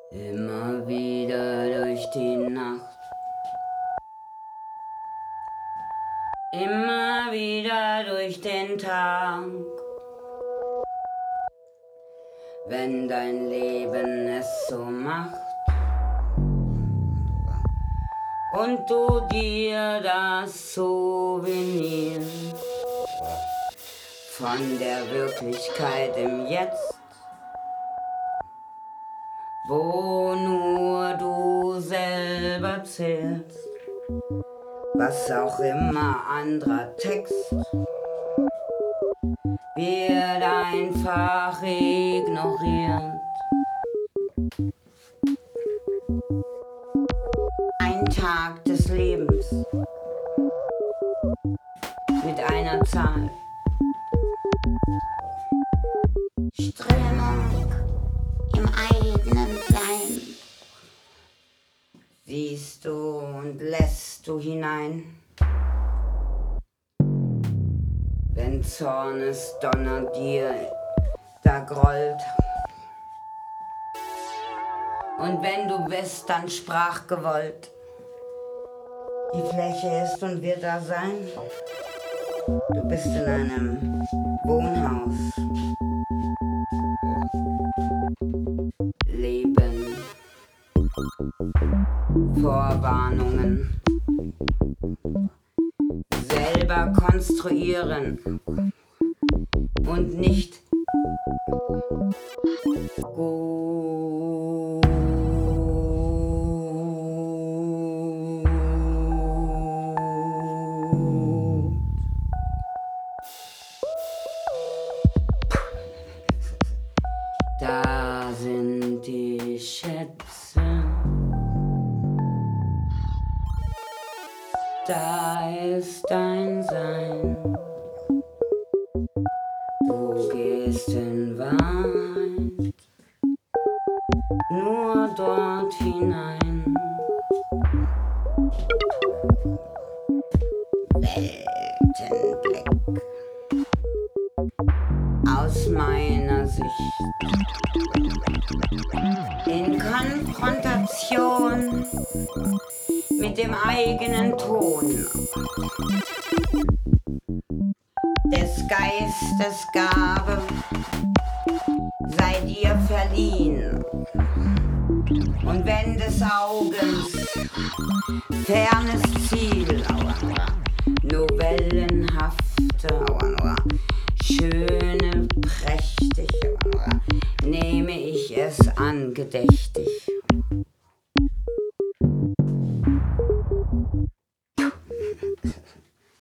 Immer wieder durch die Nacht, immer wieder durch den Tag. Wenn dein Leben es so macht und du dir das Souvenir von der Wirklichkeit im Jetzt, wo nur du selber zählst, was auch immer anderer Text wird einfach ignoriert. Ein Tag des Lebens mit einer Zahl. Strömung im eigenen Sein. Siehst du und lässt du hinein. Wenn Zornesdonner dir da grollt. Und wenn du bist, dann sprachgewollt. Die Fläche ist und wird da sein. Du bist in einem Wohnhaus. Leben. Vorwarnungen. Selber konstruieren. Und nicht gut. Da sind die Schätze. Da ist dein Sein. Du gehst in Wahrheit nur dort hinein. Weltenblick aus meiner Sicht in Konfrontation mit dem eigenen Ton des Geistes Gabe sei dir verliehen, und wenn des Augens fernes Ziel, novellenhafte, schöne, prächtig, nehme ich es angedächtig.